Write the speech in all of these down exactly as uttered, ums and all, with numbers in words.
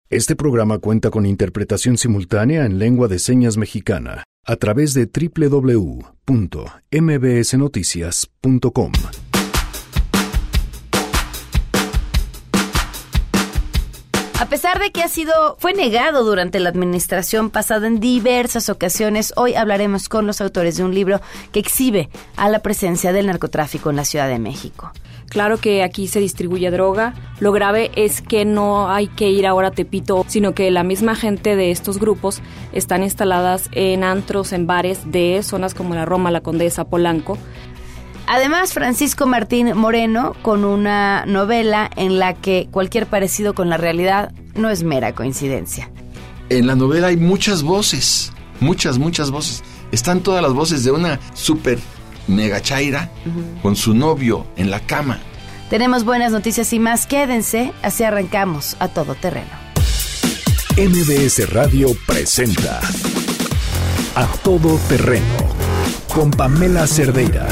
Este programa cuenta con interpretación simultánea en lengua de señas mexicana a través de doble u doble u doble u punto m b s noticias punto com. A pesar de que ha sido, fue negado durante la administración pasada en diversas ocasiones, hoy hablaremos con los autores de un libro que exhibe a la presencia del narcotráfico en la Ciudad de México. Claro que aquí se distribuye droga. Lo grave es que no hay que ir ahora a Tepito, sino que la misma gente de estos grupos están instaladas en antros, en bares de zonas como la Roma, la Condesa, Polanco. Además, Francisco Martín Moreno, con una novela en la que cualquier parecido con la realidad no es mera coincidencia. En la novela hay muchas voces, muchas, muchas voces. Están todas las voces de una súper mega chaira uh-huh. con su novio en la cama. Tenemos buenas noticias y más. Quédense, así arrancamos a todo terreno. M B S Radio presenta A Todo Terreno con Pamela Cerdeira.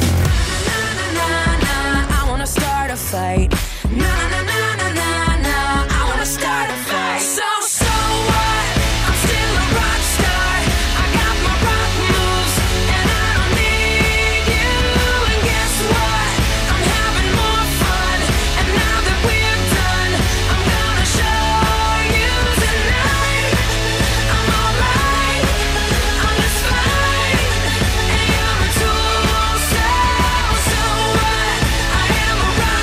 Fight. No, no, no, no, no, no. I wanna start a fight. So, so what? I'm still a rock star. I got my rock moves, and I don't need you. And guess what? I'm having more fun. And now that we're done, I'm gonna show you tonight. I'm alright. I'm just fine. And you're a tool. So, so what? I am a rock.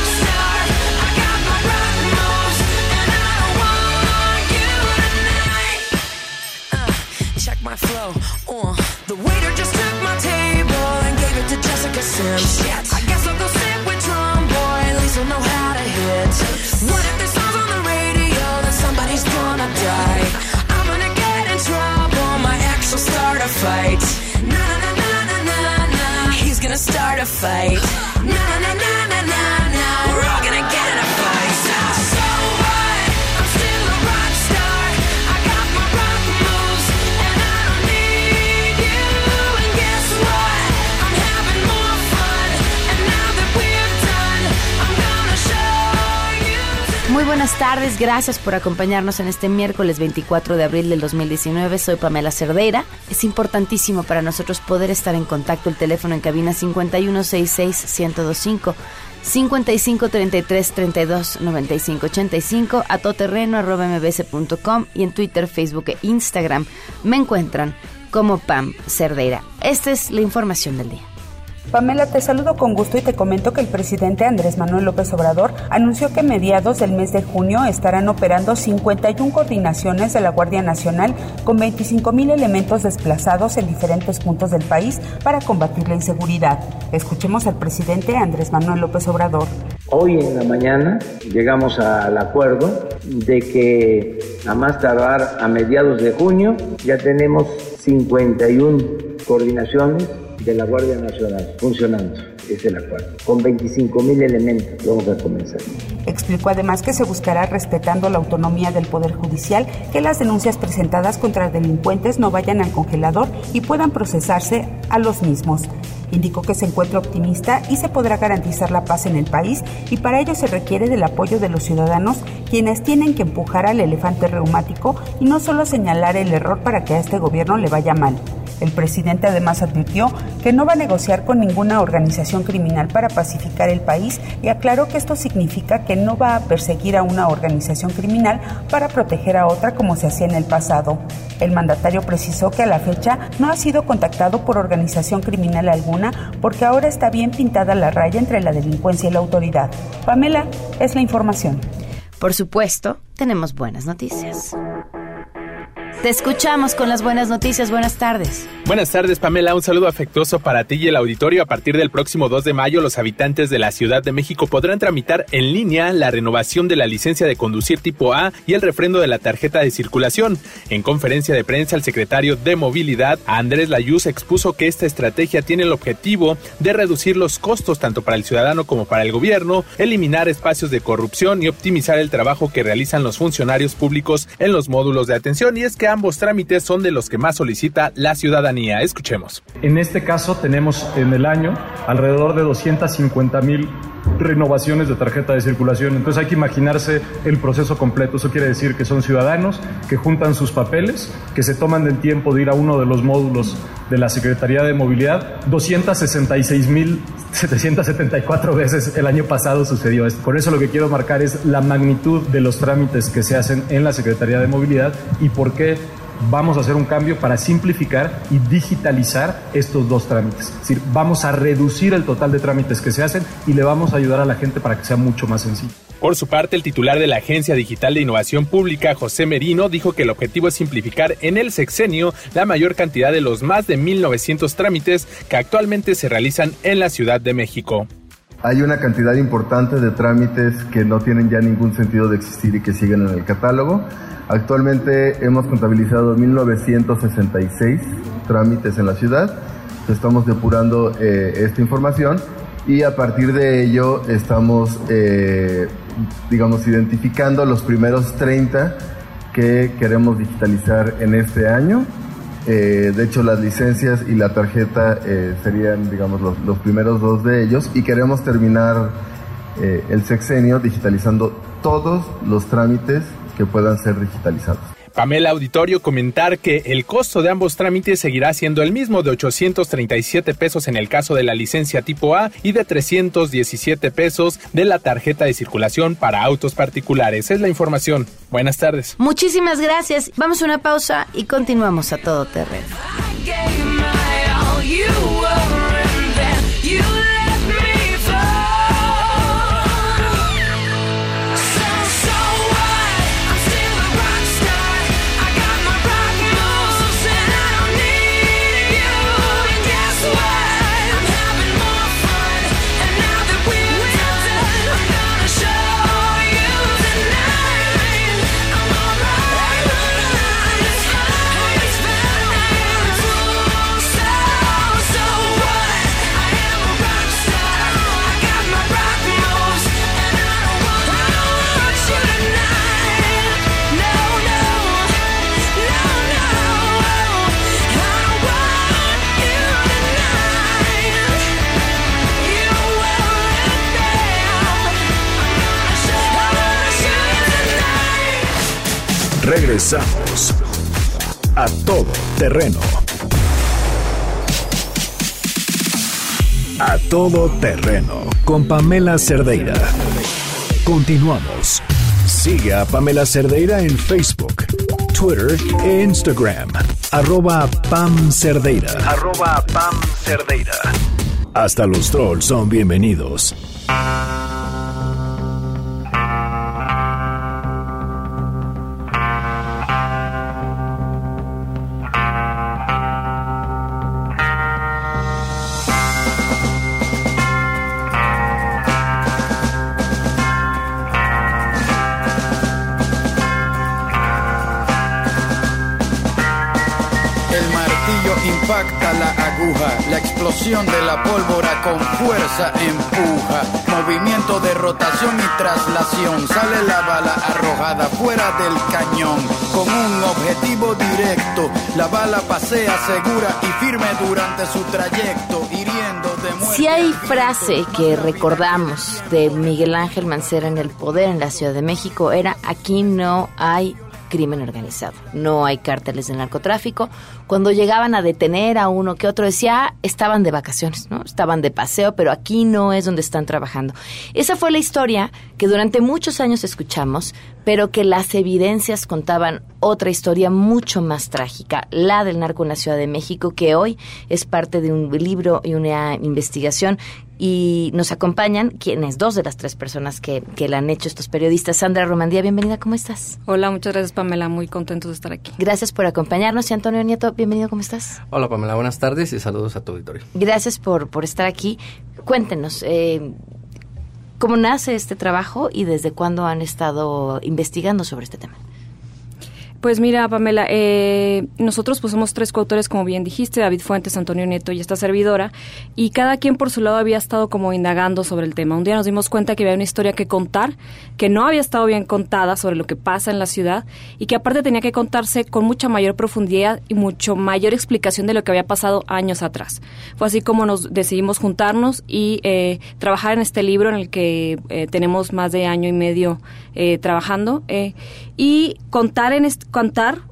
My flow, uh, the waiter just took my table and gave it to Jessica Sims. Shit. I guess I'll go sit with Drum Boy, at least I'll know how to hit. What if this song's on the radio, then somebody's gonna die? I'm gonna get in trouble, my ex will start a fight. Na na na na na na, he's gonna start a fight. Na na na na na na, we're all gonna get in a fight. So, so what? I'm still a rock star. I got my rock moves. Muy buenas tardes, gracias por acompañarnos en este miércoles veinticuatro de abril del dos mil diecinueve. Soy Pamela Cerdeira. Es importantísimo para nosotros poder estar en contacto. El teléfono en cabina cincuenta y uno sesenta y seis, ciento veinticinco, cincuenta y cinco treinta y tres, treinta y dos, noventa y cinco, ochenta y cinco, a todoterreno arroba m b s punto com y en Twitter, Facebook e Instagram me encuentran como Pam Cerdeira. Esta es la información del día. Pamela, te saludo con gusto y te comento que el presidente Andrés Manuel López Obrador anunció que a mediados del mes de junio estarán operando cincuenta y una coordinaciones de la Guardia Nacional con veinticinco mil elementos desplazados en diferentes puntos del país para combatir la inseguridad. Escuchemos al presidente Andrés Manuel López Obrador. Hoy en la mañana llegamos al acuerdo de que a más tardar a mediados de junio ya tenemos cincuenta y una coordinaciones de la Guardia Nacional funcionando, es el acuerdo. Con veinticinco mil elementos vamos a comenzar. Explicó además que se buscará, respetando la autonomía del Poder Judicial, que las denuncias presentadas contra delincuentes no vayan al congelador y puedan procesarse a los mismos. Indicó que se encuentra optimista y se podrá garantizar la paz en el país, y para ello se requiere del apoyo de los ciudadanos, quienes tienen que empujar al elefante reumático y no solo señalar el error para que a este gobierno le vaya mal. El presidente además advirtió que no va a negociar con ninguna organización criminal para pacificar el país y aclaró que esto significa que no va a perseguir a una organización criminal para proteger a otra como se hacía en el pasado. El mandatario precisó que a la fecha no ha sido contactado por organización criminal alguna porque ahora está bien pintada la raya entre la delincuencia y la autoridad. Pamela, es la información. Por supuesto, tenemos buenas noticias. Te escuchamos con las buenas noticias. Buenas tardes. Buenas tardes, Pamela. Un saludo afectuoso para ti y el auditorio. A partir del próximo dos de mayo, los habitantes de la Ciudad de México podrán tramitar en línea la renovación de la licencia de conducir tipo A y el refrendo de la tarjeta de circulación. En conferencia de prensa, el secretario de Movilidad, Andrés Layuz, expuso que esta estrategia tiene el objetivo de reducir los costos tanto para el ciudadano como para el gobierno, eliminar espacios de corrupción y optimizar el trabajo que realizan los funcionarios públicos en los módulos de atención. Y es que ambos trámites son de los que más solicita la ciudadanía. Escuchemos. En este caso tenemos en el año alrededor de doscientas cincuenta mil renovaciones de tarjeta de circulación. Entonces hay que imaginarse el proceso completo. Eso quiere decir que son ciudadanos que juntan sus papeles, que se toman el tiempo de ir a uno de los módulos de la Secretaría de Movilidad. doscientas sesenta y seis mil setecientas setenta y cuatro veces el año pasado sucedió esto. Por eso lo que quiero marcar es la magnitud de los trámites que se hacen en la Secretaría de Movilidad y por qué vamos a hacer un cambio para simplificar y digitalizar estos dos trámites. Es decir, vamos a reducir el total de trámites que se hacen y le vamos a ayudar a la gente para que sea mucho más sencillo. Por su parte, el titular de la Agencia Digital de Innovación Pública, José Merino, dijo que el objetivo es simplificar en el sexenio la mayor cantidad de los más de mil novecientos trámites que actualmente se realizan en la Ciudad de México. Hay una cantidad importante de trámites que no tienen ya ningún sentido de existir y que siguen en el catálogo. Actualmente hemos contabilizado mil novecientos sesenta y seis trámites en la ciudad. Estamos depurando eh, esta información y a partir de ello estamos, eh, digamos, identificando los primeros treinta que queremos digitalizar en este año. Eh, de hecho, las licencias y la tarjeta eh, serían, digamos, los, los primeros dos de ellos y queremos terminar eh, el sexenio digitalizando todos los trámites que puedan ser digitalizados. Pamela Auditorio, comentar que el costo de ambos trámites seguirá siendo el mismo, de ochocientos treinta y siete pesos en el caso de la licencia tipo A y de trescientos diecisiete pesos de la tarjeta de circulación para autos particulares. Es la información. Buenas tardes. Muchísimas gracias. Vamos a una pausa y continuamos a todo terreno. Regresamos a Todo Terreno. A Todo Terreno con Pamela Cerdeira. Continuamos. Sigue a Pamela Cerdeira en Facebook, Twitter e Instagram. Arroba Pam Cerdeira. Arroba Pam Cerdeira. Hasta los trolls son bienvenidos. Impacta la aguja, la explosión de la pólvora con fuerza empuja, movimiento de rotación y traslación, sale la bala arrojada fuera del cañón, con un objetivo directo, la bala pasea segura y firme durante su trayecto, hiriendo de muerte. Si hay frase que recordamos de Miguel Ángel Mancera en El Poder en la Ciudad de México, era: aquí no hay crimen organizado, no hay cárteles del narcotráfico. Cuando llegaban a detener a uno que otro, decía, ah, estaban de vacaciones, ¿no? Estaban de paseo, pero aquí no es donde están trabajando. Esa fue la historia que durante muchos años escuchamos, pero que las evidencias contaban otra historia mucho más trágica, la del narco en la Ciudad de México, que hoy es parte de un libro y una investigación. Y nos acompañan quienes, dos de las tres personas que, que la han hecho estos periodistas. Sandra Romandía, bienvenida, ¿cómo estás? Hola, muchas gracias, Pamela, muy contentos de estar aquí. Gracias por acompañarnos. Y Antonio Nieto, bienvenido, ¿cómo estás? Hola, Pamela, buenas tardes y saludos a tu auditorio. Gracias por, por estar aquí. Cuéntenos, eh, ¿cómo nace este trabajo y desde cuándo han estado investigando sobre este tema? Pues mira, Pamela, eh, nosotros pues somos tres coautores, como bien dijiste, David Fuentes, Antonio Nieto y esta servidora, y cada quien por su lado había estado como indagando sobre el tema. Un día nos dimos cuenta que había una historia que contar, que no había estado bien contada sobre lo que pasa en la ciudad, y que aparte tenía que contarse con mucha mayor profundidad y mucho mayor explicación de lo que había pasado años atrás. Fue así como nos decidimos juntarnos y eh, trabajar en este libro en el que eh, tenemos más de año y medio eh, trabajando, eh, y contar en este contar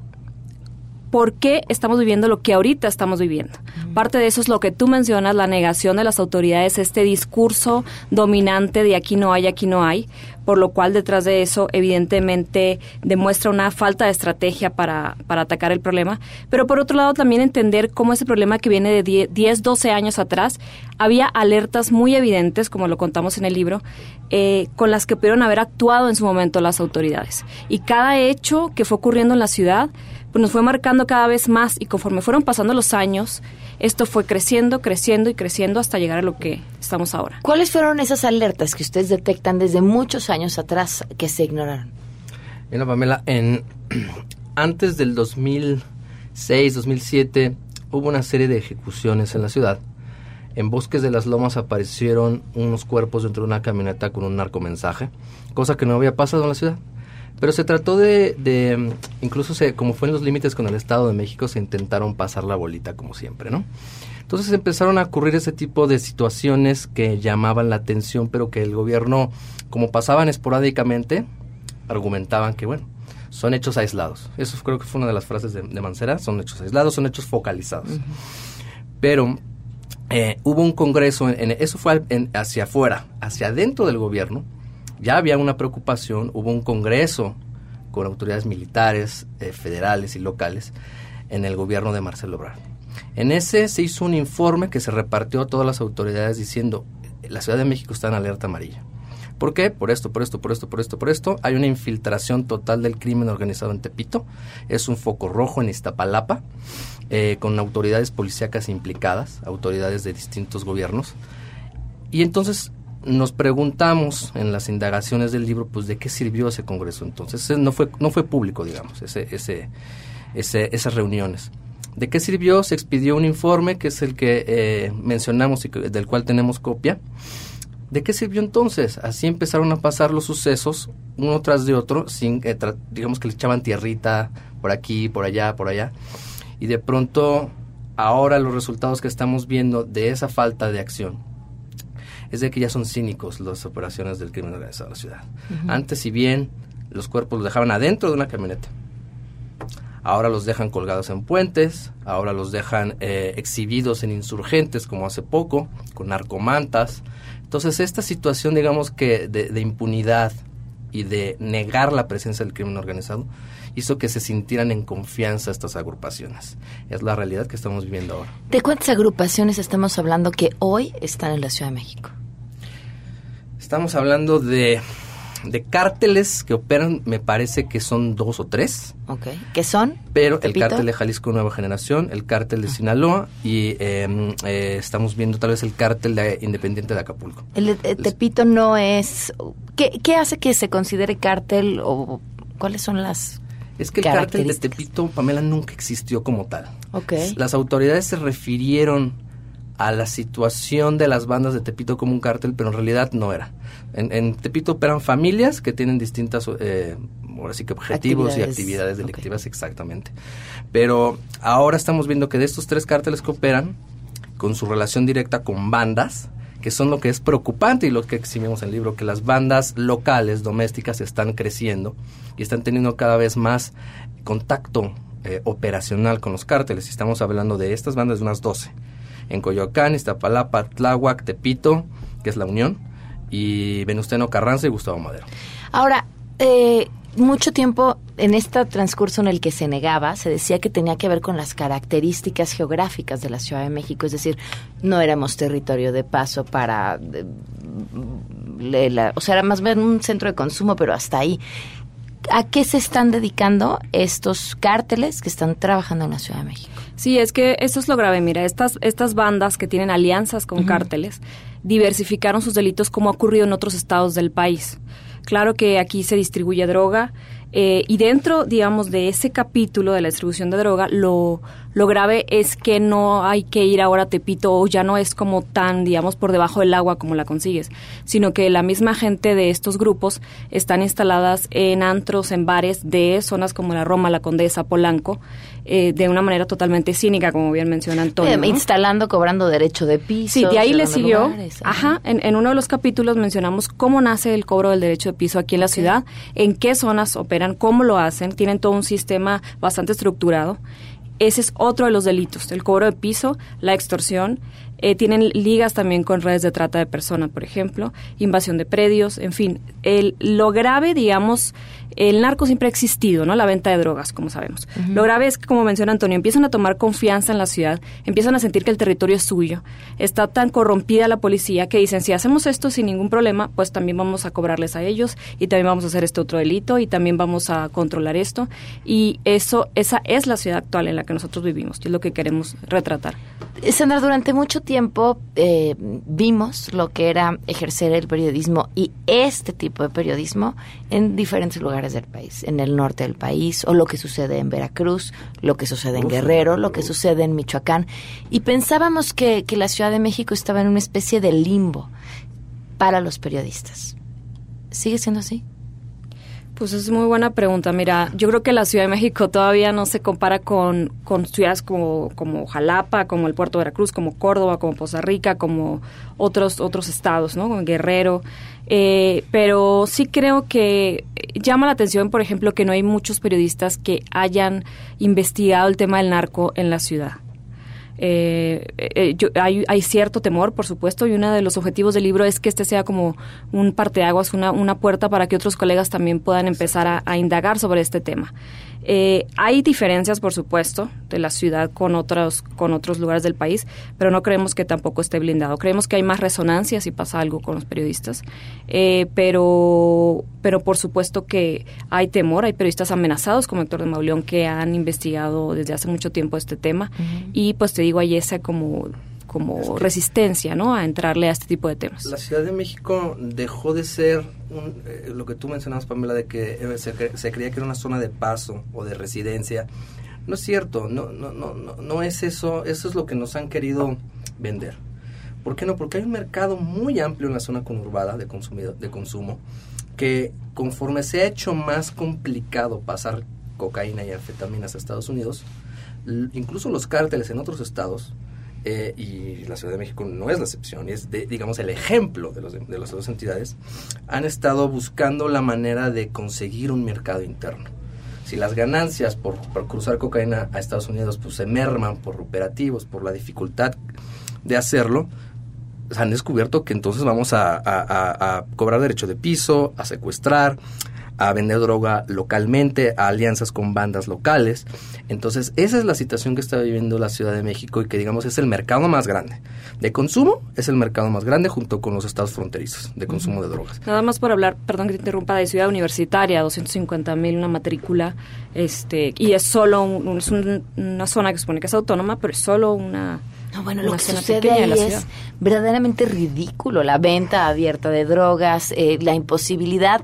por qué estamos viviendo lo que ahorita estamos viviendo. Uh-huh. Parte de eso es lo que tú mencionas, la negación de las autoridades, este discurso dominante de aquí no hay, aquí no hay, por lo cual detrás de eso evidentemente demuestra una falta de estrategia para, para atacar el problema, pero por otro lado también entender cómo ese problema que viene de diez, doce años atrás, había alertas muy evidentes, como lo contamos en el libro, eh, con las que pudieron haber actuado en su momento las autoridades. Y cada hecho que fue ocurriendo en la ciudad pues nos fue marcando cada vez más, y conforme fueron pasando los años, esto fue creciendo, creciendo y creciendo hasta llegar a lo que estamos ahora. ¿Cuáles fueron esas alertas que ustedes detectan desde muchos años atrás que se ignoraron? Mira, Pamela, en, antes del dos mil seis, dos mil siete hubo una serie de ejecuciones en la ciudad. En Bosques de las Lomas aparecieron unos cuerpos dentro de una camioneta con un narcomensaje, cosa que no había pasado en la ciudad. Pero se trató de, de incluso se, como fue en los límites con el Estado de México, se intentaron pasar la bolita como siempre, ¿no? Entonces empezaron a ocurrir ese tipo de situaciones que llamaban la atención, pero que el gobierno, como pasaban esporádicamente, argumentaban que, bueno, son hechos aislados. Eso creo que fue una de las frases de, de Mancera, son hechos aislados, son hechos focalizados. Uh-huh. Pero eh, hubo un congreso, en, en, eso fue en, hacia afuera, hacia adentro del gobierno. Ya había una preocupación, hubo un congreso con autoridades militares, eh, federales y locales en el gobierno de Marcelo Ebrard. En ese se hizo un informe que se repartió a todas las autoridades diciendo, la Ciudad de México está en alerta amarilla. ¿Por qué? Por esto, por esto, por esto, por esto, por esto. Hay una infiltración total del crimen organizado en Tepito. Es un foco rojo en Iztapalapa, eh, con autoridades policíacas implicadas, autoridades de distintos gobiernos. Y entonces nos preguntamos en las indagaciones del libro, pues, ¿de qué sirvió ese congreso? Entonces, no fue no fue público, digamos, ese ese, ese esas reuniones. ¿De qué sirvió? Se expidió un informe, que es el que eh, mencionamos y que, del cual tenemos copia. ¿De qué sirvió entonces? Así empezaron a pasar los sucesos, uno tras de otro, sin eh, tra- digamos que le echaban tierrita por aquí, por allá, por allá. Y de pronto, ahora los resultados que estamos viendo de esa falta de acción es de que ya son cínicos las operaciones del crimen organizado de la ciudad. Uh-huh. Antes, si bien los cuerpos los dejaban adentro de una camioneta, ahora los dejan colgados en puentes, ahora los dejan eh, exhibidos en Insurgentes, como hace poco, con narcomantas. Entonces, esta situación, digamos que de, de impunidad y de negar la presencia del crimen organizado hizo que se sintieran en confianza estas agrupaciones. Es la realidad que estamos viviendo ahora. ¿De cuántas agrupaciones estamos hablando que hoy están en la Ciudad de México? Estamos hablando de, de cárteles que operan, me parece que son dos o tres. Ok. ¿Qué son? Pero ¿Tepito? El cártel de Jalisco Nueva Generación, el cártel de Sinaloa y eh, eh, estamos viendo tal vez el cártel de Independiente de Acapulco. El de eh, Tepito no es... ¿Qué, ¿Qué hace que se considere cártel o cuáles son las Es que el cártel de Tepito, Pamela, nunca existió como tal. Okay. Las autoridades se refirieron a la situación de las bandas de Tepito como un cártel, pero en realidad no era. En, en Tepito operan familias que tienen distintas, eh, ahora sí que objetivos actividades. y actividades delictivas, okay. Exactamente. Pero ahora estamos viendo que de estos tres cárteles que operan, con su relación directa con bandas, que son lo que es preocupante y lo que exhibimos en el libro, que las bandas locales, domésticas, están creciendo y están teniendo cada vez más contacto eh, operacional con los cárteles. Y estamos hablando de estas bandas de unas doce. En Coyoacán, Iztapalapa, Tláhuac, Tepito, que es La Unión, y Venustiano Carranza y Gustavo Madero. Ahora, eh, mucho tiempo en este transcurso en el que se negaba, se decía que tenía que ver con las características geográficas de la Ciudad de México, es decir, no éramos territorio de paso para... De, de la, o sea, era más bien un centro de consumo, pero hasta ahí. ¿A qué se están dedicando estos cárteles que están trabajando en la Ciudad de México? Sí, es que eso es lo grave. Mira, estas estas bandas que tienen alianzas con uh-huh. cárteles diversificaron sus delitos como ha ocurrido en otros estados del país. Claro que aquí se distribuye droga, Eh, y dentro, digamos, de ese capítulo de la distribución de droga, lo, lo grave es que no hay que ir ahora a Tepito, o ya no es como tan, digamos, por debajo del agua como la consigues, sino que la misma gente de estos grupos están instaladas en antros, en bares de zonas como la Roma, la Condesa, Polanco, eh, de una manera totalmente cínica, como bien menciona Antonio, eh, ¿no? Instalando, cobrando derecho de piso. Sí, de ahí le siguió. Lugares, ajá, en, en uno de los capítulos mencionamos cómo nace el cobro del derecho de piso aquí en la okay. ciudad, en qué zonas operan, cómo lo hacen, tienen todo un sistema bastante estructurado. Ese es otro de los delitos, el cobro de piso, la extorsión. Eh, tienen ligas también con redes de trata de personas, por ejemplo, invasión de predios, en fin. El, lo grave, digamos, el narco siempre ha existido, ¿no? La venta de drogas, como sabemos. Uh-huh. Lo grave es que, como menciona Antonio, empiezan a tomar confianza en la ciudad, empiezan a sentir que el territorio es suyo. Está tan corrompida la policía que dicen, si hacemos esto sin ningún problema, pues también vamos a cobrarles a ellos y también vamos a hacer este otro delito y también vamos a controlar esto. Y eso, esa es la ciudad actual en la que nosotros vivimos y es lo que queremos retratar. Sandra, durante mucho tiempo eh, vimos lo que era ejercer el periodismo y este tipo de periodismo en diferentes lugares del país, en el norte del país, o lo que sucede en Veracruz, lo que sucede en Uf, Guerrero, lo que sucede en Michoacán, y pensábamos que, que la Ciudad de México estaba en una especie de limbo para los periodistas. ¿Sigue siendo así? Pues es muy buena pregunta. Mira, yo creo que la Ciudad de México todavía no se compara con, con ciudades como, como Jalapa, como el Puerto de Veracruz, como Córdoba, como Poza Rica, como otros otros estados, ¿no? Como Guerrero. Eh, pero sí creo que llama la atención, por ejemplo, que no hay muchos periodistas que hayan investigado el tema del narco en la ciudad. Eh, eh, yo, hay, hay cierto temor, por supuesto, y uno de los objetivos del libro es que este sea como un parteaguas, una, una puerta para que otros colegas también puedan empezar a, a indagar sobre este tema. Eh, hay diferencias, por supuesto, de la ciudad con otros, con otros lugares del país, pero no creemos que tampoco esté blindado. Creemos que hay más resonancia si pasa algo con los periodistas, eh, pero, pero por supuesto que hay temor, hay periodistas amenazados como Héctor de Mauleón que han investigado desde hace mucho tiempo este tema, uh-huh. y pues te digo, hay esa como... como es que resistencia, ¿no?, a entrarle a este tipo de temas. La Ciudad de México dejó de ser un, eh, lo que tú mencionabas, Pamela, de que eh, se, cre- se creía que era una zona de paso o de residencia. No es cierto, no, no, no, no, no es eso, eso es lo que nos han querido vender. ¿Por qué no? Porque hay un mercado muy amplio en la zona conurbada de, consumido, de consumo, que conforme se ha hecho más complicado pasar cocaína y anfetaminas a Estados Unidos, l- incluso los cárteles en otros estados, Eh, y la Ciudad de México no es la excepción, es de, digamos el ejemplo de, los, de, de las dos entidades, han estado buscando la manera de conseguir un mercado interno. Si las ganancias por, por cruzar cocaína a Estados Unidos pues se merman por operativos, por la dificultad de hacerlo, han descubierto que entonces vamos a, a, a, a cobrar derecho de piso, a secuestrar, a vender droga localmente, a alianzas con bandas locales. Entonces, esa es la situación que está viviendo la Ciudad de México y que, digamos, es el mercado más grande. De consumo, es el mercado más grande junto con los estados fronterizos de consumo de drogas. Nada más por hablar, perdón que te interrumpa, de Ciudad Universitaria, doscientos cincuenta mil una matrícula, este y es solo un, es un, una zona que supone que es autónoma, pero es solo una... No, bueno, lo que sucede ahí es verdaderamente ridículo. La venta abierta de drogas, eh, la imposibilidad...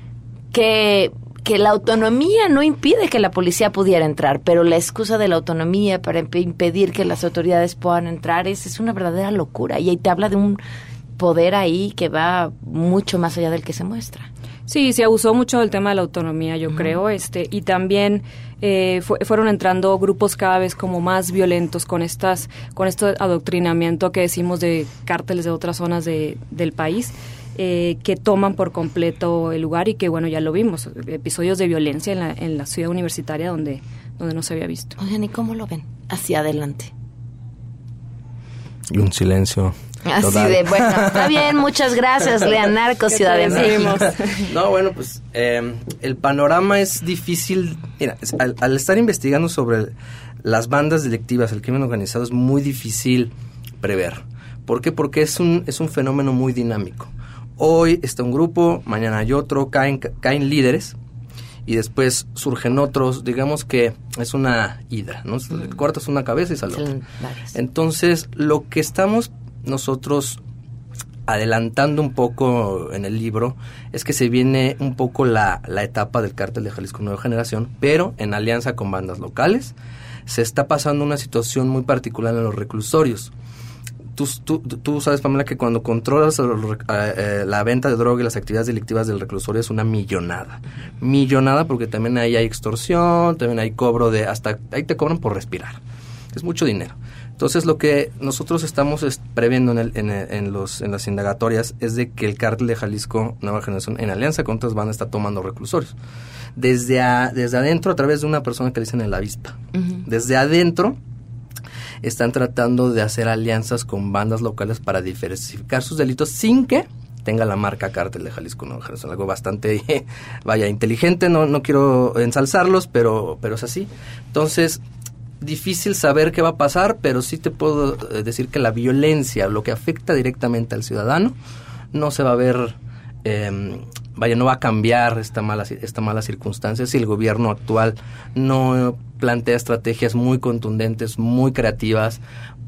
Que, que la autonomía no impide que la policía pudiera entrar, pero la excusa de la autonomía para imp- impedir que las autoridades puedan entrar es, es una verdadera locura. Y ahí te habla de un poder ahí que va mucho más allá del que se muestra. Sí, se abusó mucho del tema de la autonomía, yo uh-huh. creo, este y también eh, fu- fueron entrando grupos cada vez como más violentos con estas con este adoctrinamiento que decimos de cárteles de otras zonas de, del país. Eh, que toman por completo el lugar y que, bueno, ya lo vimos, episodios de violencia en la, en la Ciudad Universitaria donde, donde no se había visto. Oigan, ¿y cómo lo ven? Hacia adelante. Y un silencio Así total. de, bueno, está bien, muchas gracias, Lean Narco, Ciudad de México. No, bueno, pues eh, el panorama es difícil. Mira, es, al, al estar investigando sobre el, las bandas delictivas, el crimen organizado, es muy difícil prever. ¿Por qué? Porque es un, es un fenómeno muy dinámico. Hoy está un grupo, mañana hay otro, caen, caen líderes y después surgen otros. Digamos que es una hidra, ¿no? Mm. Cortas una cabeza y sale otra. Entonces, lo que estamos nosotros adelantando un poco en el libro, es que se viene un poco la, la etapa del Cártel de Jalisco Nueva Generación, pero en alianza con bandas locales. Se está pasando una situación muy particular en los reclusorios. Tú, tú, tú sabes, Pamela, que cuando controlas eh, la venta de droga y las actividades delictivas del reclusorio es una millonada. Millonada porque también ahí hay extorsión, también hay cobro de... hasta ahí te cobran por respirar. Es mucho dinero. Entonces, lo que nosotros estamos es, previendo en, el, en, en, los, en las indagatorias es de que el Cártel de Jalisco Nueva Generación, en alianza con otras bandas, está tomando reclusorios. Desde, a, desde adentro, a través de una persona que le dicen el avispa. Uh-huh. Desde adentro están tratando de hacer alianzas con bandas locales para diversificar sus delitos sin que tenga la marca Cártel de Jalisco Nueva Generación. Algo bastante, vaya, inteligente. No, no quiero ensalzarlos, pero, pero es así. Entonces... difícil saber qué va a pasar, pero sí te puedo decir que la violencia, lo que afecta directamente al ciudadano, no se va a ver, eh, vaya, no va a cambiar esta mala, esta mala circunstancia si el gobierno actual no plantea estrategias muy contundentes, muy creativas.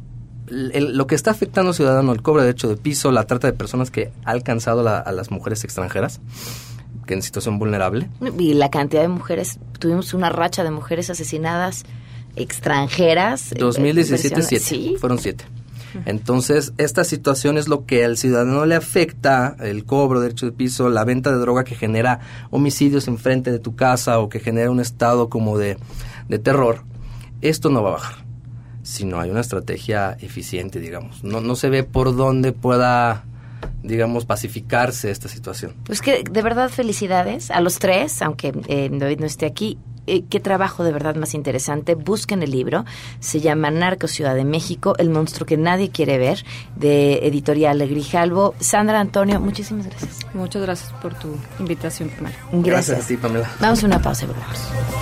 El, el, lo que está afectando al ciudadano, el cobro de derecho de piso, la trata de personas que ha alcanzado la, a las mujeres extranjeras, que en situación vulnerable. Y la cantidad de mujeres, tuvimos una racha de mujeres asesinadas extranjeras. dos mil diecisiete, eh, siete. ¿Sí? Fueron siete. Entonces, esta situación es lo que al ciudadano le afecta, el cobro de derecho de piso, la venta de droga que genera homicidios enfrente de tu casa o que genera un estado como de, de terror. Esto no va a bajar si no hay una estrategia eficiente, digamos. No, no se ve por dónde pueda, digamos, pacificarse esta situación. Pues que de verdad felicidades a los tres, aunque eh, David no esté aquí. Eh, qué trabajo de verdad más interesante. Busquen el libro, se llama Narco Ciudad de México, el monstruo que nadie quiere ver, de Editorial Grijalbo. Sandra, Antonio, muchísimas gracias. Muchas gracias por tu invitación, Pamela. Gracias. Gracias a ti, Pamela. Vamos a una pausa y volvemos.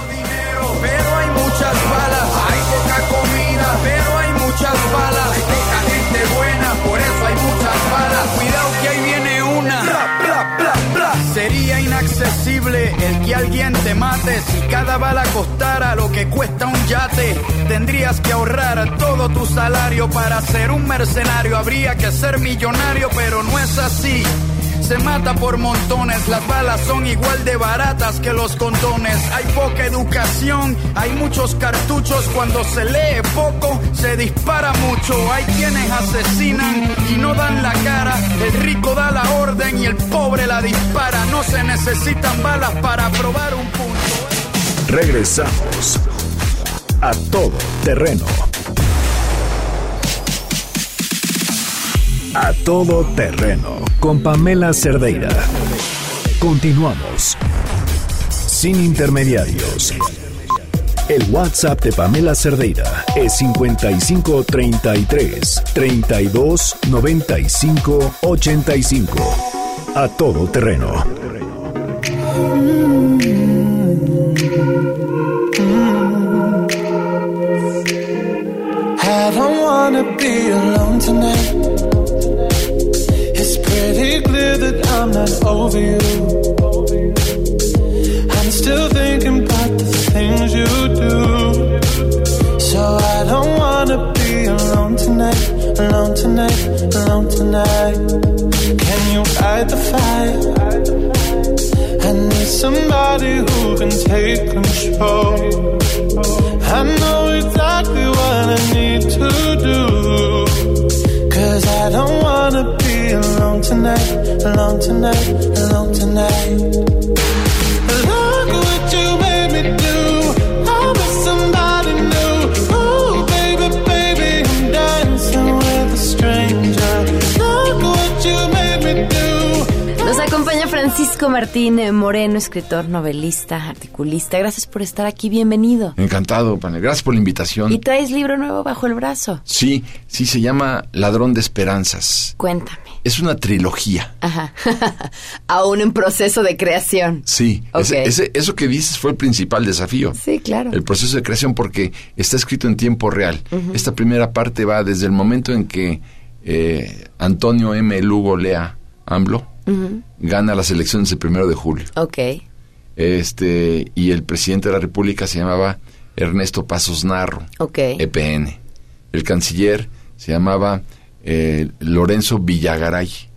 Pero hay muchas balas, hay poca comida, pero hay muchas balas, hay poca gente buena, por eso hay muchas balas. Cuidado que ahí viene una. Bla, bla, bla, bla. Sería inaccesible el que alguien te mate. Si cada bala costara lo que cuesta un yate, tendrías que ahorrar todo tu salario para ser un mercenario. Habría que ser millonario, pero no es así. Se mata por montones, las balas son igual de baratas que los condones. Hay poca educación, hay muchos cartuchos. Cuando se lee poco, se dispara mucho. Hay quienes asesinan y no dan la cara. El rico da la orden y el pobre la dispara. No se necesitan balas para probar un punto. Regresamos a Todo Terreno. A Todo Terreno con Pamela Cerdeira. Continuamos. Sin intermediarios. El WhatsApp de Pamela Cerdeira es cincuenta y cinco treinta y tres treinta y dos noventa y cinco ochenta y cinco. A Todo Terreno. I don't wanna be alone tonight. It's pretty clear that I'm not over you. I'm still thinking about the things you do. So I don't wanna be alone tonight, alone tonight, alone tonight. Can you fight the fire? I need somebody who can take control. I know exactly what I need to do. Cause I don't wanna be alone tonight, alone tonight, alone tonight. Look what you made me do. I'm with somebody new. Ooh, baby, baby, I'm dancing with a stranger. Look what you made me do. Nos acompaña Francisco Martín Moreno, escritor, novelista, articulista. Gracias por estar aquí, bienvenido. Encantado, Pane. Gracias por la invitación. ¿Y traes libro nuevo bajo el brazo? Sí, sí, se llama Ladrón de Esperanzas. Cuéntame. Es una trilogía. Ajá. Aún en proceso de creación. Sí, Okay. ese, ese, eso que dices fue el principal desafío. Sí, claro. El proceso de creación, porque está escrito en tiempo real. Uh-huh. Esta primera parte va desde el momento en que eh, Antonio M. Lugo Lea AMLO uh-huh. gana las elecciones el primero de julio. Ok. Este, y el presidente de la República se llamaba Ernesto Pasos Narro, Ok. E P N. El canciller se llamaba eh, Lorenzo Villagaray,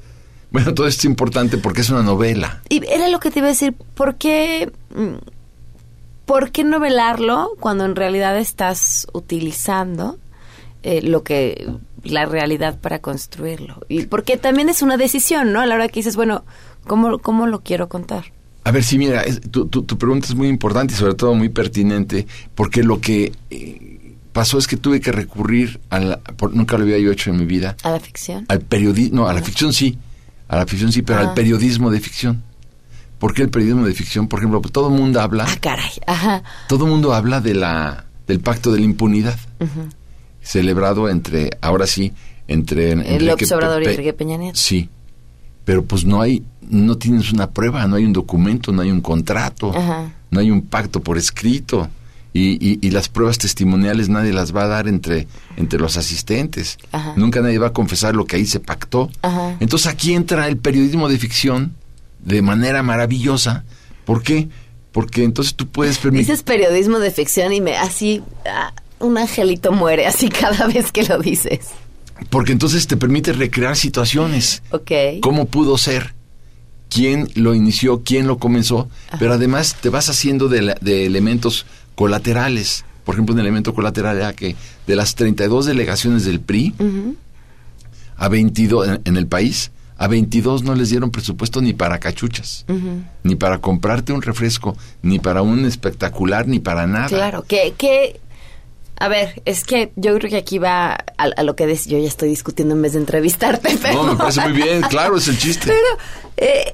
Bueno, todo esto es importante porque es una novela. Y era lo que te iba a decir, ¿por qué, ¿por qué novelarlo cuando en realidad estás utilizando eh, lo que la realidad para construirlo? Y porque también es una decisión, ¿no? A la hora que dices, bueno, ¿cómo, cómo lo quiero contar? A ver, sí, mira, es, tu, tu, tu pregunta es muy importante y sobre todo muy pertinente, porque lo que eh, pasó es que tuve que recurrir a la, por, nunca lo había yo hecho en mi vida. ¿A la ficción? Al periodismo, no, a la ficción sí, a la ficción sí, pero ah. al periodismo de ficción. ¿Por qué el periodismo de ficción? Por ejemplo, pues todo el mundo habla... Ah, caray, ajá. Todo el mundo habla de la, del pacto de la impunidad, uh-huh. celebrado entre, ahora sí, entre... El López Obrador y Enrique Peña Nieto. Sí, pero pues no hay, no tienes una prueba, no hay un documento, no hay un contrato, ajá. no hay un pacto por escrito, y, y, y las pruebas testimoniales nadie las va a dar entre, entre los asistentes. Ajá. Nunca nadie va a confesar lo que ahí se pactó. Ajá. Entonces aquí entra el periodismo de ficción de manera maravillosa. ¿Por qué? Porque entonces tú puedes permitir... Dices periodismo de ficción y me así ah, un angelito muere así cada vez que lo dices. Porque entonces te permite recrear situaciones. Ok. ¿Cómo pudo ser? ¿Quién lo inició? ¿Quién lo comenzó? Ajá. Pero además te vas haciendo de, de elementos colaterales. Por ejemplo, un elemento colateral era que de las treinta y dos delegaciones del P R I, uh-huh. a veintidós en, en el país... A veintidós no les dieron presupuesto ni para cachuchas, uh-huh. ni para comprarte un refresco, ni para un espectacular, ni para nada. Claro, que, que a ver, es que yo creo que aquí va a, a lo que des, yo ya estoy discutiendo en vez de entrevistarte. Pero... No, me parece muy bien, claro, es el chiste. Pero eh,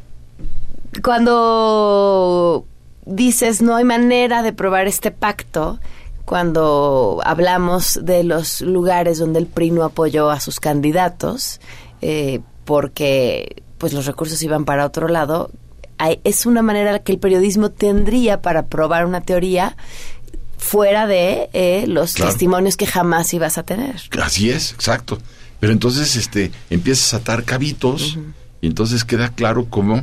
cuando dices no hay manera de probar este pacto, cuando hablamos de los lugares donde el P R I no apoyó a sus candidatos, eh, porque pues los recursos iban para otro lado, hay, es una manera que el periodismo tendría para probar una teoría fuera de eh, los claro. testimonios que jamás ibas a tener. Así es, exacto. Pero entonces este empiezas a atar cabitos, uh-huh. y entonces queda claro cómo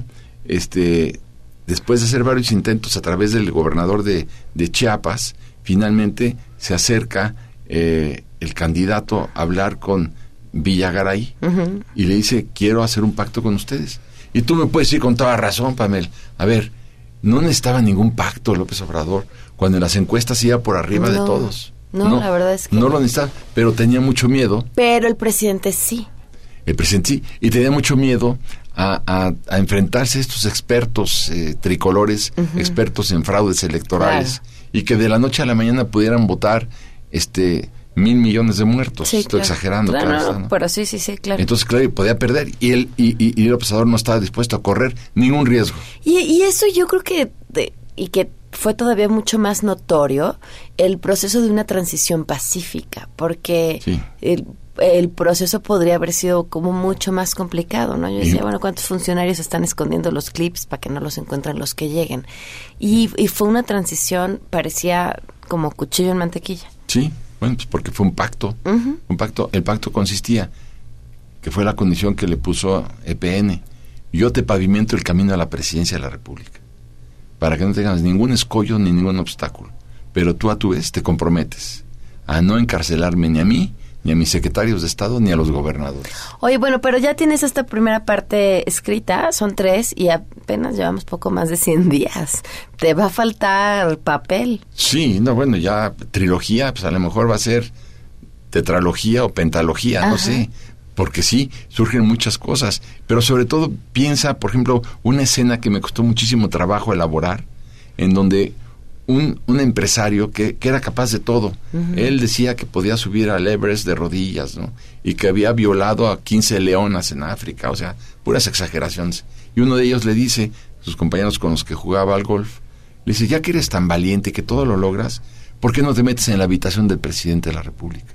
este después de hacer varios intentos a través del gobernador de, de Chiapas, finalmente se acerca eh, el candidato a hablar con Villagaray, uh-huh. y le dice, quiero hacer un pacto con ustedes. Y tú me puedes decir con toda razón, Pamela, a ver, no necesitaba ningún pacto López Obrador, cuando en las encuestas iba por arriba no, de todos. No, no, la verdad es que... No lo necesitaba, pero tenía mucho miedo. Pero el presidente sí. El presidente sí, y tenía mucho miedo a, a, a enfrentarse a estos expertos eh, tricolores, uh-huh. expertos en fraudes electorales, claro. y que de la noche a la mañana pudieran votar este... mil millones de muertos, sí, estoy claro. exagerando. Claro, claro, no, ¿no? Pero sí, sí, sí, claro. Entonces, claro, podía perder, y él y, y, y López Obrador no estaba dispuesto a correr ningún riesgo. Y, y eso yo creo que, de, y que fue todavía mucho más notorio, el proceso de una transición pacífica, porque sí. el, el proceso podría haber sido como mucho más complicado, ¿no? Yo decía, y, bueno, ¿cuántos funcionarios están escondiendo los clips para que no los encuentren los que lleguen? Y, y fue una transición, parecía como cuchillo en mantequilla. Sí. Bueno, pues porque fue un pacto, uh-huh. un pacto. El pacto consistía, que fue la condición que le puso E P N, yo te pavimento el camino a la presidencia de la República, para que no tengas ningún escollo ni ningún obstáculo, pero tú a tu vez te comprometes a no encarcelarme ni a mí, ni a mis secretarios de Estado, ni a los gobernadores. Oye, bueno, pero ya tienes esta primera parte escrita, son tres, y apenas llevamos poco más de cien días. Te va a faltar papel. Sí, no, bueno, ya trilogía, pues a lo mejor va a ser tetralogía o pentalogía, Ajá. no sé, porque sí, surgen muchas cosas, pero sobre todo piensa, por ejemplo, una escena que me costó muchísimo trabajo elaborar, en donde Un, un empresario que, que era capaz de todo. Uh-huh. Él decía que podía subir al Everest de rodillas, ¿no? Y que había violado a quince leonas en África, o sea, puras exageraciones. Y uno de ellos le dice, sus compañeros con los que jugaba al golf, le dice, ya que eres tan valiente, que todo lo logras, ¿por qué no te metes en la habitación del presidente de la República?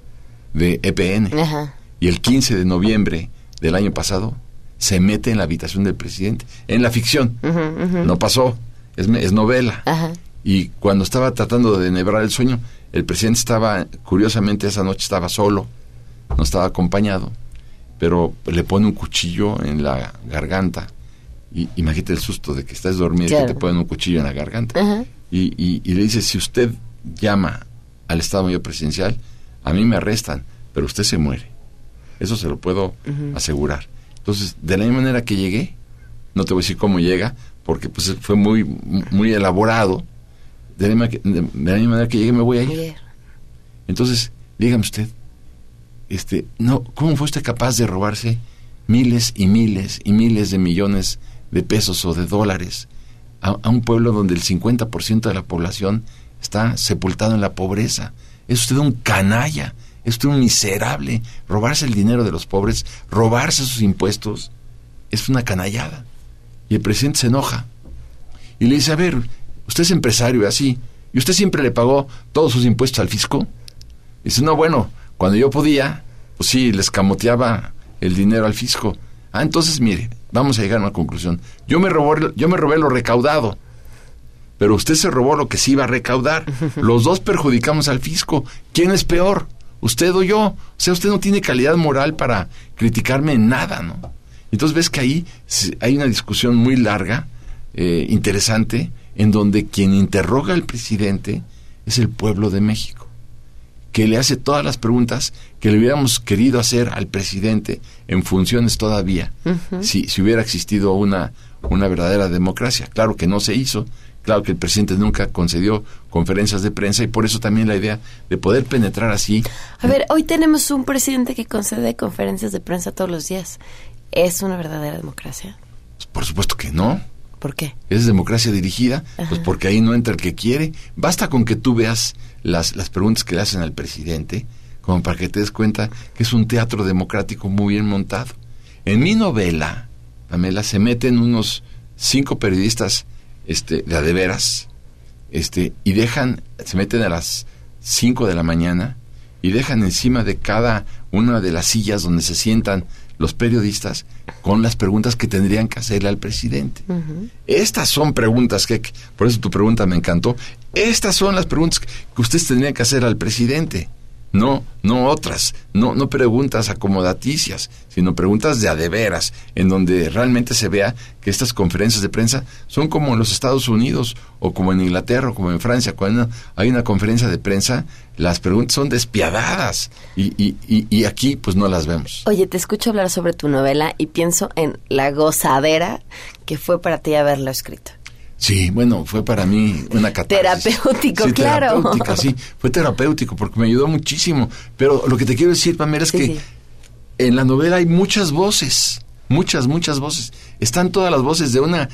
De E P N. Uh-huh. Y el quince de noviembre del año pasado, se mete en la habitación del presidente, en la ficción. Uh-huh, uh-huh. No pasó, es, es novela. Ajá. Uh-huh. Y cuando estaba tratando de enhebrar el sueño, el presidente estaba, curiosamente esa noche estaba solo, no estaba acompañado, pero le pone un cuchillo en la garganta. Y imagínate el susto de que estás dormido, claro. y que te ponen un cuchillo en la garganta. Uh-huh. y, y, y le dice, si usted llama al Estado Mayor Presidencial, a mí me arrestan, pero usted se muere. Eso se lo puedo uh-huh. asegurar. Entonces, de la misma manera que llegué, no te voy a decir cómo llega, porque pues fue muy, muy elaborado, de la misma, que, de, de la misma manera que llegué me voy a ir. Entonces, dígame usted, este, no, ¿cómo fue usted capaz de robarse miles y miles y miles de millones de pesos o de dólares a, a un pueblo donde el cincuenta por ciento de la población está sepultado en la pobreza? Es usted un canalla, es usted un miserable. Robarse el dinero de los pobres, robarse sus impuestos, es una canallada. Y el presidente se enoja y le dice, a ver, usted es empresario así, ¿y usted siempre le pagó todos sus impuestos al fisco? Dice, no, bueno, cuando yo podía, pues sí, les camoteaba el dinero al fisco. Ah, entonces, mire, vamos a llegar a una conclusión. Yo me robé, yo me robé lo recaudado, pero usted se robó lo que se iba a recaudar. Los dos perjudicamos al fisco. ¿Quién es peor? ¿Usted o yo? O sea, usted no tiene calidad moral para criticarme en nada, ¿no? Entonces ves que ahí hay una discusión muy larga, eh, interesante, en donde quien interroga al presidente es el pueblo de México, que le hace todas las preguntas que le hubiéramos querido hacer al presidente en funciones todavía, uh-huh. si, si hubiera existido una, una verdadera democracia. Claro que no se hizo, claro que el presidente nunca concedió conferencias de prensa, y por eso también la idea de poder penetrar así. A ver, hoy tenemos un presidente que concede conferencias de prensa todos los días. ¿Es una verdadera democracia? Pues por supuesto que no. ¿Por qué? ¿Es democracia dirigida? Ajá. Pues porque ahí no entra el que quiere. Basta con que tú veas las, las preguntas que le hacen al presidente, como para que te des cuenta que es un teatro democrático muy bien montado. En mi novela, Pamela, se meten unos cinco periodistas este, de a de veras, este, y dejan, se meten a las cinco de la mañana y dejan encima de cada una de las sillas donde se sientan los periodistas con las preguntas que tendrían que hacerle al presidente. Uh-huh. Estas son preguntas que, por eso tu pregunta me encantó, estas son las preguntas que ustedes tendrían que hacer al presidente, no, no otras, no, no preguntas acomodaticias, sino preguntas de a de veras, en donde realmente se vea que estas conferencias de prensa son como en los Estados Unidos, o como en Inglaterra, o como en Francia. Cuando hay una conferencia de prensa, las preguntas son despiadadas, y, y, y, y aquí pues no las vemos. Oye, te escucho hablar sobre tu novela y pienso en la gozadera que fue para ti haberlo escrito. Sí, bueno, fue para mí una catarsis. Terapéutico, sí, claro. Terapéutica, sí, fue terapéutico porque me ayudó muchísimo. Pero lo que te quiero decir, Pamela, es sí, que sí. en la novela hay muchas voces, muchas, muchas voces. Están todas las voces de una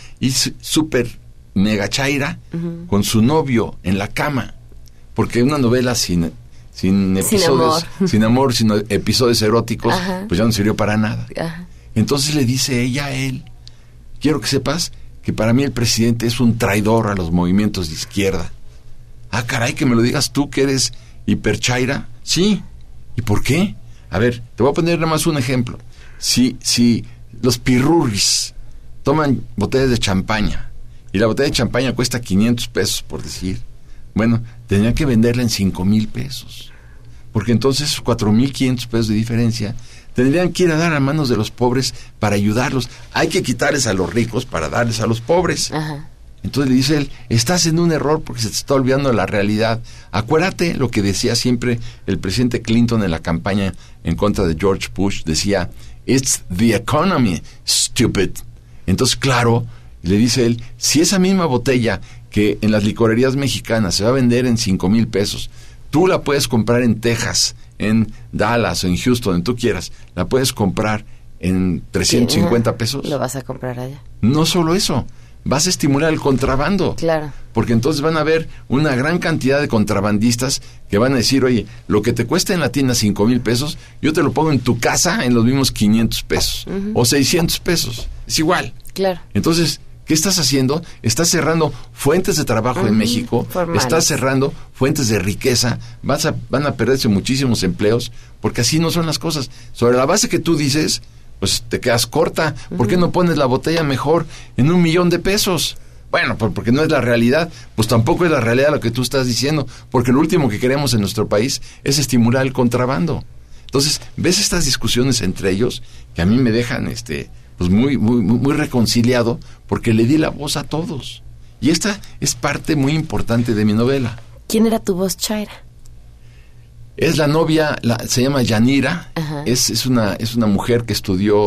súper mega chaira uh-huh. con su novio en la cama. Porque una novela sin, sin episodios, sin amor, sin, amor, sin episodios eróticos, uh-huh. pues ya no sirvió para nada. Uh-huh. Entonces le dice ella a él, quiero que sepas que para mí el presidente es un traidor a los movimientos de izquierda. Ah, caray, que me lo digas tú, que eres hiperchaira. Sí. ¿Y por qué? A ver, te voy a poner nada más un ejemplo. Si, si los pirurris toman botellas de champaña y la botella de champaña cuesta quinientos pesos, por decir, bueno, tendrían que venderla en cinco mil pesos. Porque entonces cuatro mil quinientos pesos de diferencia tendrían que ir a dar a manos de los pobres para ayudarlos. Hay que quitarles a los ricos para darles a los pobres. Ajá. Entonces le dice él, estás en un error porque se te está olvidando la realidad. Acuérdate lo que decía siempre el presidente Clinton en la campaña en contra de George Bush. Decía, it's the economy, stupid. Entonces, claro, le dice él, si esa misma botella que en las licorerías mexicanas se va a vender en cinco mil pesos, tú la puedes comprar en Texas, en Dallas o en Houston, donde tú quieras, la puedes comprar en trescientos cincuenta pesos. Lo vas a comprar allá. No solo eso, vas a estimular el contrabando. Claro. Porque entonces van a haber una gran cantidad de contrabandistas que van a decir, oye, lo que te cuesta en la tienda cinco mil pesos, yo te lo pongo en tu casa en los mismos quinientos pesos uh-huh. o seiscientos pesos. Es igual. Claro. Entonces, ¿qué estás haciendo? Estás cerrando fuentes de trabajo uh-huh. en México, formales. Estás cerrando fuentes de riqueza, vas a, van a perderse muchísimos empleos, porque así no son las cosas. Sobre la base que tú dices, pues te quedas corta. ¿Por uh-huh. qué no pones la botella mejor en un millón de pesos? Bueno, pues porque no es la realidad, pues tampoco es la realidad lo que tú estás diciendo, porque lo último que queremos en nuestro país es estimular el contrabando. Entonces, ves estas discusiones entre ellos que a mí me dejan este pues muy, muy, muy reconciliado, porque le di la voz a todos. Y esta es parte muy importante de mi novela. ¿Quién era tu voz chaira? Es la novia, la, se llama Yanira, es, es, una, es una mujer que estudió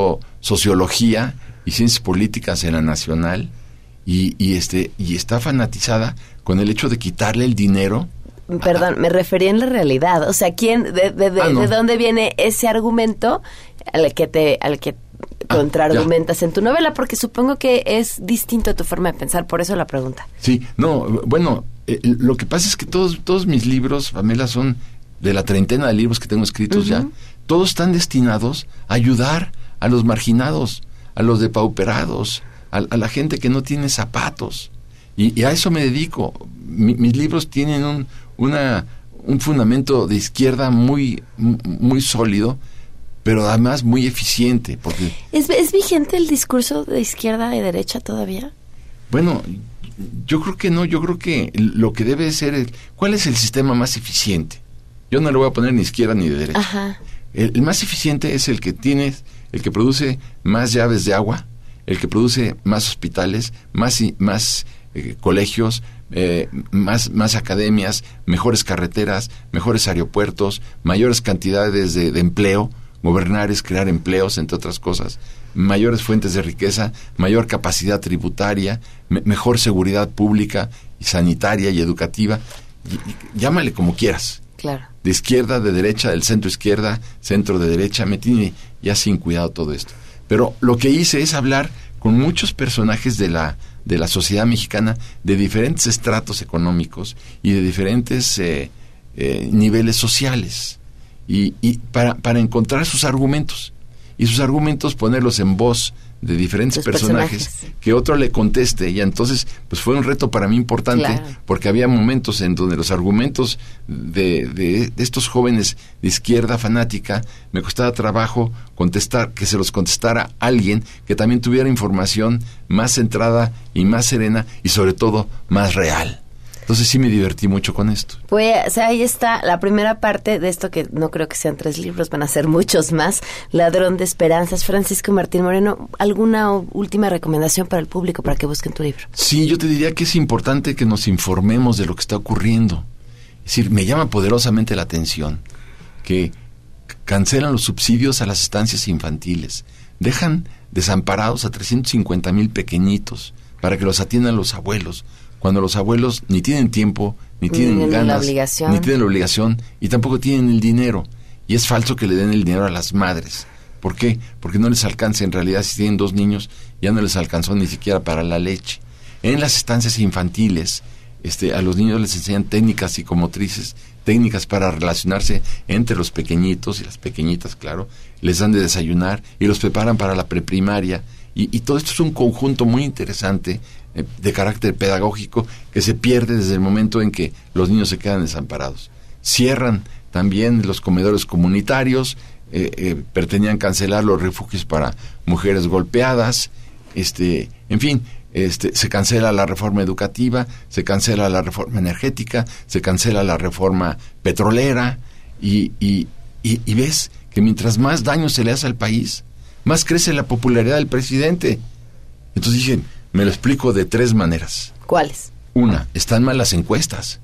sociología y ciencias políticas en la Nacional y, y este y está fanatizada con el hecho de quitarle el dinero. Perdón, me refería en la realidad. O sea, ¿quién, de, de, de, ah, no. ¿de dónde viene ese argumento al que te, al que ah, contraargumentas ya. en tu novela? Porque supongo que es distinto a tu forma de pensar, por eso la pregunta. Sí, no, bueno, eh, lo que pasa es que todos, todos mis libros, Pamela, son de la treintena de libros que tengo escritos uh-huh. ya, todos están destinados a ayudar a los marginados, a los depauperados, a, a la gente que no tiene zapatos. Y, y a eso me dedico. Mi, mis libros tienen un, una, un fundamento de izquierda muy, muy sólido, pero además muy eficiente. Porque ¿Es, ¿Es vigente el discurso de izquierda y derecha todavía? Bueno, yo creo que no. Yo creo que lo que debe ser es, ¿cuál es el sistema más eficiente? Yo no le voy a poner ni izquierda ni de derecha. Ajá. El, el más eficiente es el que tiene, el que produce más llaves de agua, el que produce más hospitales, más y más eh, colegios, eh, más más academias, mejores carreteras, mejores aeropuertos, mayores cantidades de, de empleo. Gobernar es crear empleos, entre otras cosas, mayores fuentes de riqueza, mayor capacidad tributaria, me, mejor seguridad pública y sanitaria y educativa. Y, y, llámale como quieras. Claro. De izquierda, de derecha, del centro izquierda, centro de derecha, me tiene ya sin cuidado todo esto. Pero lo que hice es hablar con muchos personajes de la de la sociedad mexicana, de diferentes estratos económicos y de diferentes eh, eh, niveles sociales, y, y para, para encontrar sus argumentos, y sus argumentos ponerlos en voz de diferentes Los personajes, personajes, que otro le conteste, y entonces pues fue un reto para mí importante, claro. porque había momentos en donde los argumentos de, de, de estos jóvenes de izquierda fanática me costaba trabajo contestar, que se los contestara alguien que también tuviera información más centrada y más serena y sobre todo más real. Entonces sí me divertí mucho con esto. Pues, o sea, ahí está la primera parte de esto, que no creo que sean tres libros, van a ser muchos más. Ladrón de Esperanzas. Francisco Martín Moreno, ¿alguna última recomendación para el público para que busquen tu libro? Sí, yo te diría que es importante que nos informemos de lo que está ocurriendo. Es decir, me llama poderosamente la atención que cancelan los subsidios a las estancias infantiles. Dejan desamparados a trescientos cincuenta mil pequeñitos para que los atiendan los abuelos, cuando los abuelos ni tienen tiempo, ni tienen ni ganas, la obligación. ni tienen la obligación, y tampoco tienen el dinero. Y es falso que le den el dinero a las madres. ¿Por qué? Porque no les alcanza, en realidad, si tienen dos niños, ya no les alcanzó ni siquiera para la leche. En las estancias infantiles, este, a los niños les enseñan técnicas psicomotrices, técnicas para relacionarse entre los pequeñitos y las pequeñitas, claro. Les dan de desayunar y los preparan para la preprimaria. Y, y todo esto es un conjunto muy interesante eh, de carácter pedagógico que se pierde desde el momento en que los niños se quedan desamparados. Cierran también los comedores comunitarios, eh, eh, pretendían cancelar los refugios para mujeres golpeadas, este, en fin, este, se cancela la reforma educativa, se cancela la reforma energética, se cancela la reforma petrolera, y, y, y, y ves que mientras más daño se le hace al país, más crece la popularidad del presidente. Entonces dije, me lo explico de tres maneras. ¿Cuáles? Una, están mal las encuestas.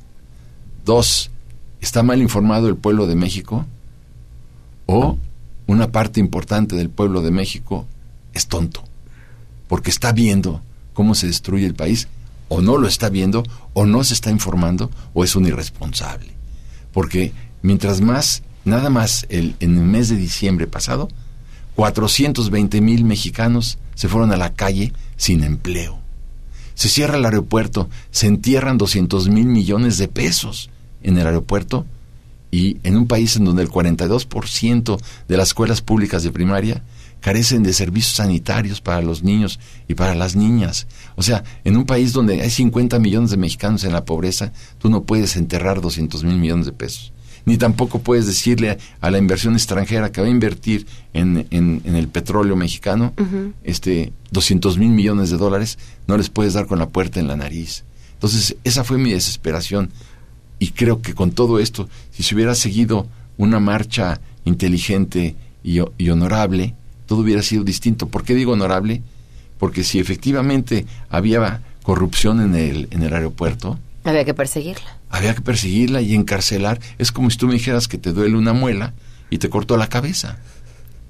Dos, está mal informado el pueblo de México. O una parte importante del pueblo de México es tonto, porque está viendo cómo se destruye el país, o no lo está viendo, o no se está informando, o es un irresponsable. Porque mientras más, nada más el, en el mes de diciembre pasado, cuatrocientos veinte mil mexicanos se fueron a la calle sin empleo. Se cierra el aeropuerto, se entierran doscientos mil millones de pesos en el aeropuerto, y en un país en donde el cuarenta y dos por ciento de las escuelas públicas de primaria carecen de servicios sanitarios para los niños y para las niñas. O sea, en un país donde hay cincuenta millones de mexicanos en la pobreza, tú no puedes enterrar doscientos mil millones de pesos. Ni tampoco puedes decirle a la inversión extranjera que va a invertir en, en, en el petróleo mexicano, uh-huh. este, doscientos mil millones de dólares, no les puedes dar con la puerta en la nariz. Entonces, esa fue mi desesperación. Y creo que con todo esto, si se hubiera seguido una marcha inteligente y, y honorable, todo hubiera sido distinto. ¿Por qué digo honorable? Porque si efectivamente había corrupción en el, en el aeropuerto, había que perseguirla. Había que perseguirla y encarcelar. Es como si tú me dijeras que te duele una muela y te cortó la cabeza.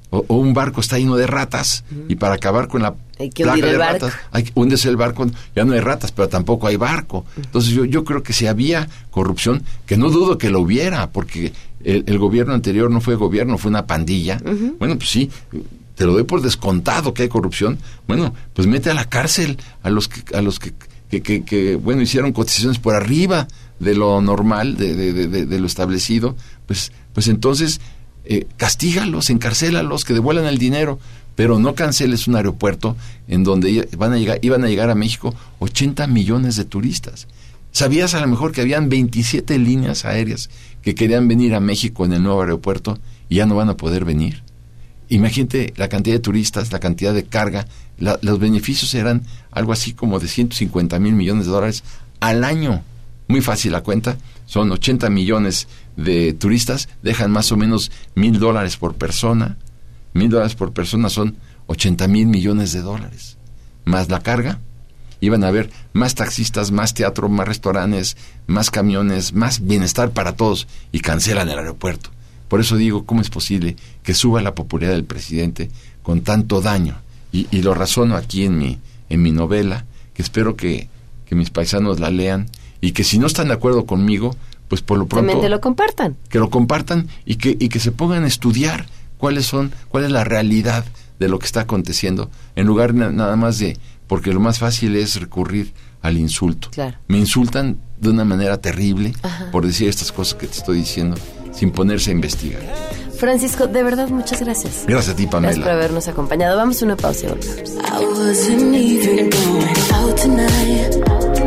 o, o un barco está lleno de ratas, uh-huh. y para acabar con la hay que plaga hundir de el ratas, barco. hay que hundirse el barco, ya no hay ratas, pero tampoco hay barco. Uh-huh. Entonces yo, yo creo que si había corrupción, que no dudo que lo hubiera, porque el, el gobierno anterior no fue gobierno, fue una pandilla. Uh-huh. Bueno, pues sí, te lo doy por descontado que hay corrupción. Bueno, pues mete a la cárcel a los que, a los que, que, que, que bueno, hicieron cotizaciones por arriba de lo normal, de, de, de, de lo establecido, pues, pues entonces eh, castígalos, encarcélalos, que devuelvan el dinero, pero no canceles un aeropuerto en donde van a llegar, iban a llegar a México ochenta millones de turistas. ¿Sabías a lo mejor que habían veintisiete líneas aéreas que querían venir a México en el nuevo aeropuerto y ya no van a poder venir? Imagínate la cantidad de turistas, la cantidad de carga, la, los beneficios eran algo así como de ciento cincuenta mil millones de dólares al año. Muy fácil la cuenta, son ochenta millones de turistas, dejan más o menos mil dólares por persona, mil dólares por persona son ochenta mil millones de dólares, más la carga, iban a haber más taxistas, más teatro, más restaurantes, más camiones, más bienestar para todos, y cancelan el aeropuerto. Por eso digo, ¿cómo es posible que suba la popularidad del presidente con tanto daño? Y, y lo razono aquí en mi, en mi novela, que espero que, que mis paisanos la lean, y que si no están de acuerdo conmigo, pues por lo pronto también te lo compartan. Que lo compartan y que, y que se pongan a estudiar cuáles son, cuál es la realidad de lo que está aconteciendo, en lugar na, nada más de, porque lo más fácil es recurrir al insulto. Claro. Me insultan de una manera terrible, ajá, por decir estas cosas que te estoy diciendo, sin ponerse a investigar. Francisco, de verdad, muchas gracias. Gracias a ti, Pamela. Gracias por habernos acompañado. Vamos a una pausa y volvemos. I wasn't even going out tonight,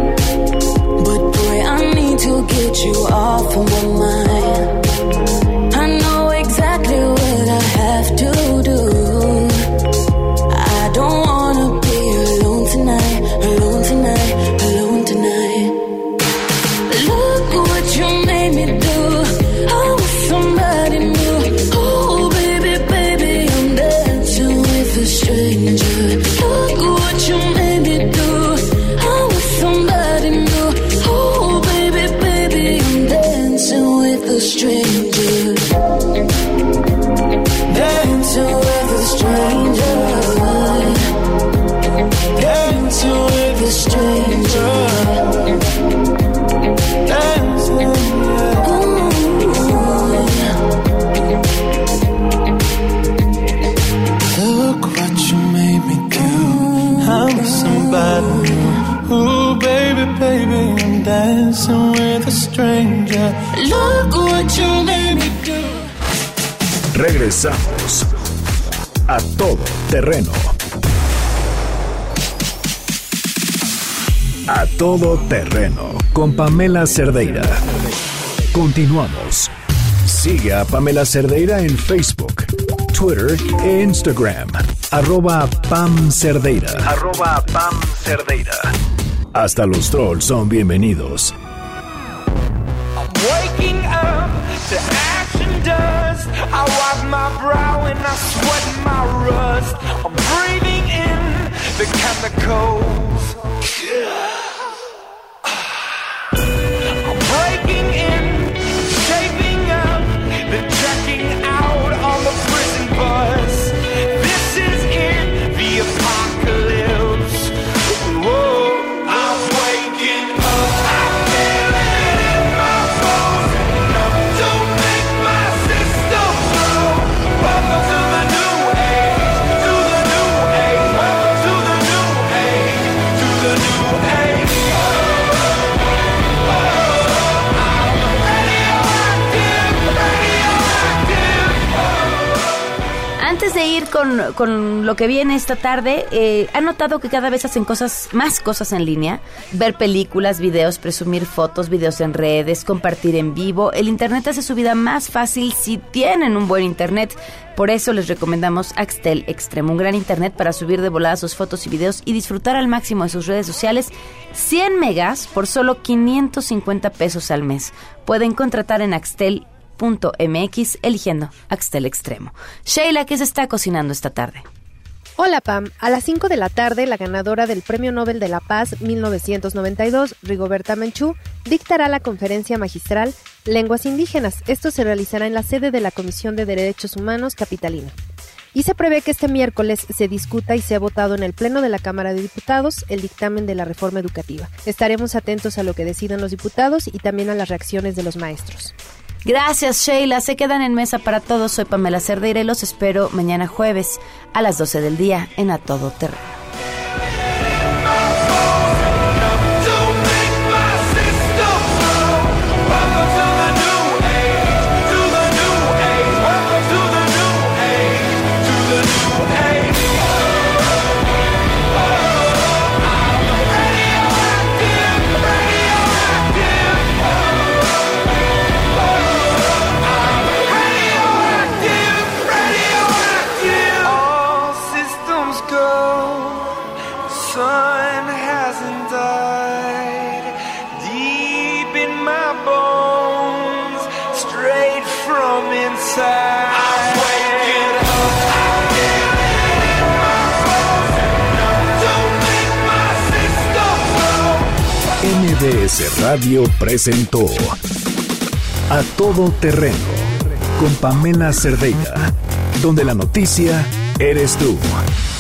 but boy, I need to get you off of my mind. I know exactly what I have to do. I don't wanna be alone tonight, alone tonight, alone tonight. Look what you made me do. I was somebody new. Oh, baby, baby, I'm dancing with a stranger. Look what you made me do. I was somebody new. Oh, baby, baby, I'm dancing with a stranger. Dancing with a stranger. Dancing with a stranger. Dancing, look what you made me do. I'm with somebody new. Ooh, baby, baby, I'm dancing with a stranger. Look what you made me do. Regresamos a Todo Terreno. A Todo Terreno con Pamela Cerdeira. Continuamos. Sigue a Pamela Cerdeira en Facebook, Twitter e Instagram. Arroba Pam Cerdeira. Arroba Pam Cerdeira. Hasta los trolls son bienvenidos. Waking up to action dust. I wipe my brow and I sweat my rust. I'm breathing in the chemicals. I'm breaking in, shaping up, then checking out on the prison bus. This is it, the apocalypse. Whoa, I'm waking up. I feel it in my bones, enough to make my system blow. Welcome to the new age, to the new age. Welcome to the new age, to the new age. Antes de ir con, con lo que viene esta tarde, eh, ¿han notado que cada vez hacen cosas, más cosas en línea? Ver películas, videos, presumir fotos, videos en redes, compartir en vivo. El internet hace su vida más fácil si tienen un buen internet. Por eso les recomendamos Axtel Extremo, un gran internet para subir de volada sus fotos y videos y disfrutar al máximo de sus redes sociales. cien megas por solo quinientos cincuenta pesos al mes. Pueden contratar en Axtel punto m x eligiendo Axtel Extremo. Sheila, ¿qué se está cocinando esta tarde? Hola Pam, a las cinco de la tarde la ganadora del Premio Nobel de la Paz mil novecientos noventa y dos, Rigoberta Menchú, dictará la conferencia magistral Lenguas Indígenas. Esto se realizará en la sede de la Comisión de Derechos Humanos capitalina. y se prevé que este miércoles se discuta y sea votado en el Pleno de la Cámara de Diputados el dictamen de la reforma educativa. Estaremos atentos a lo que decidan los diputados y también a las reacciones de los maestros. Gracias, Sheila. Se quedan en Mesa para Todos. Soy Pamela Cerdeira y los espero mañana jueves a las doce del día en A Todo Terreno. M B S Radio presentó A Todo Terreno con Pamela Cerdeira, donde la noticia eres tú.